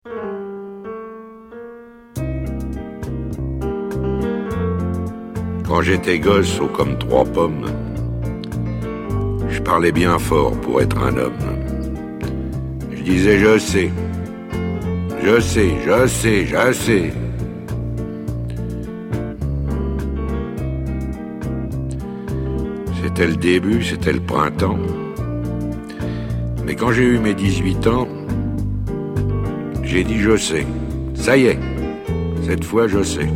Quand j'étais gosse, haut comme 3 pommes, je parlais bien fort pour être un homme. Je disais je sais, je sais, je sais, je sais. C'était le début, c'était le printemps. Mais quand j'ai eu mes 18 ans, j'ai dit je sais. Ça y est, cette fois je sais.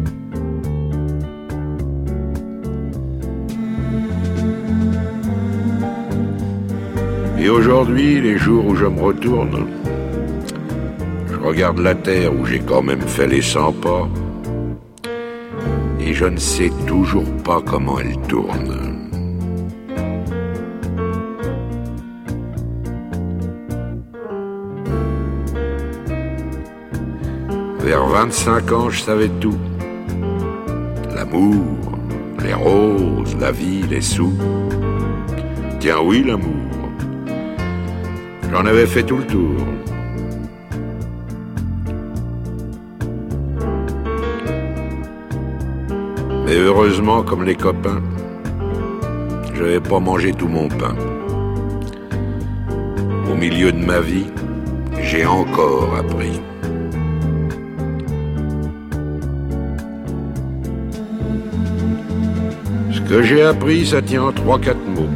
Et aujourd'hui, les jours où je me retourne, je regarde la terre où j'ai quand même fait les 100 pas, et je ne sais toujours pas comment elle tourne. Vers 25 ans, je savais tout. L'amour, les roses, la vie, les sous. Tiens oui, l'amour. J'en avais fait tout le tour. Mais heureusement, comme les copains, je n'avais pas mangé tout mon pain. Au milieu de ma vie, j'ai encore appris. Ce que j'ai appris, ça tient en 3-4 mots.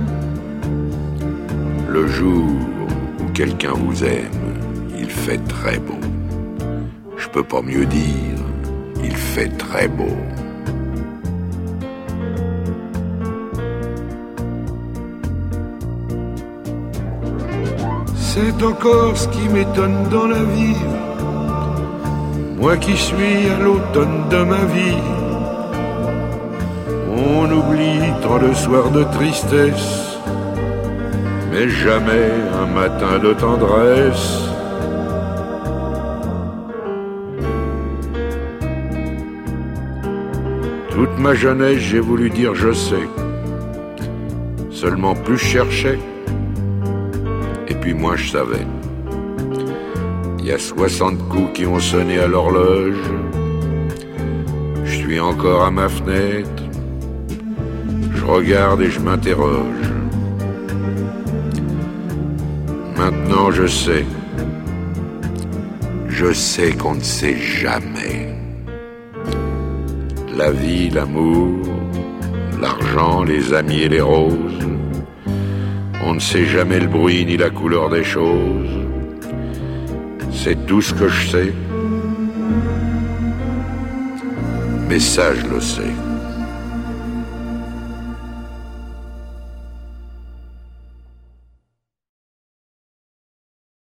Le jour où quelqu'un vous aime, il fait très beau. Je peux pas mieux dire, il fait très beau. C'est encore ce qui m'étonne dans la vie. Moi qui suis à l'automne de ma vie. On oublie tant de soirs de tristesse, mais jamais un matin de tendresse. Toute ma jeunesse, j'ai voulu dire je sais. Seulement plus je cherchais, et puis moins je savais. Il y a 60 coups qui ont sonné à l'horloge. Je suis encore à ma fenêtre. Je regarde et je m'interroge. Maintenant je sais. Je sais qu'on ne sait jamais. La vie, l'amour, l'argent, les amis et les roses. On ne sait jamais le bruit ni la couleur des choses. C'est tout ce que je sais. Mais ça, je le sais.